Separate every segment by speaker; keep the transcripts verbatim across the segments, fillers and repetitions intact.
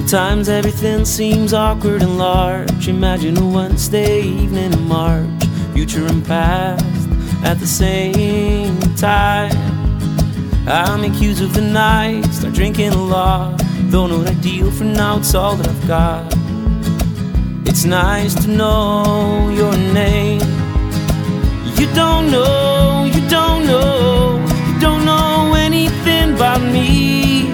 Speaker 1: Sometimes everything seems awkward and large. Imagine a Wednesday evening in March, future and past at the same time. I make use of the night, start drinking a lot. Though not ideal for now, it's all that I've got. It's nice to know your name. You don't know, you don't know, you don't know anything about me.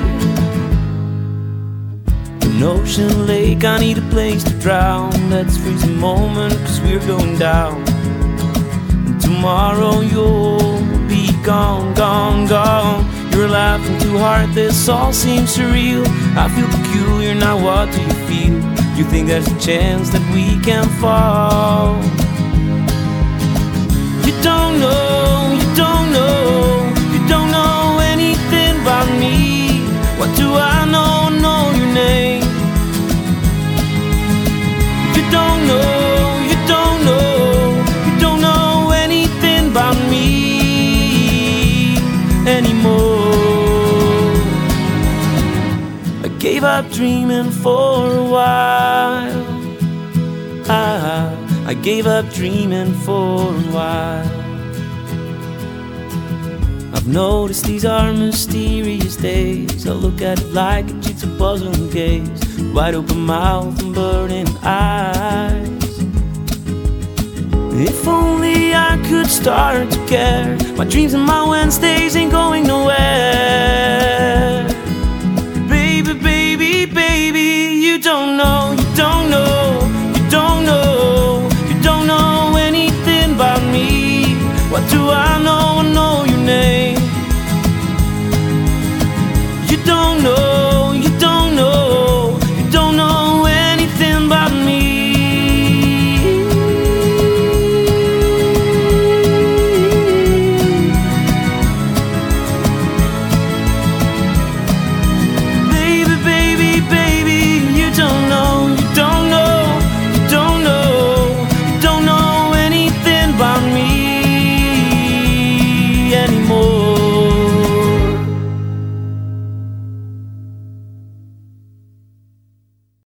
Speaker 1: An ocean lake, I need a place to drown. Let's freeze a moment, cause we're going down. And tomorrow you'll be gone, gone, gone. You're laughing too hard, this all seems surreal. I feel peculiar, now what do you feel? You think there's a chance that we can fall? You don't know, you don't know, you don't know anything about me. What do I know, know your name? You don't know, you don't know, you don't know anything about me anymore. I gave up dreaming for a while. I, I gave up dreaming for a while. I've noticed these are mysterious days. I look at it like a jigsaw puzzle and gaze, wide open mouth and burning eyes. If only I could start to care. My dreams and my Wednesdays ain't going nowhere. Baby, baby, baby, you don't know, you don't know, you don't know, you don't know anything about me. What do I know?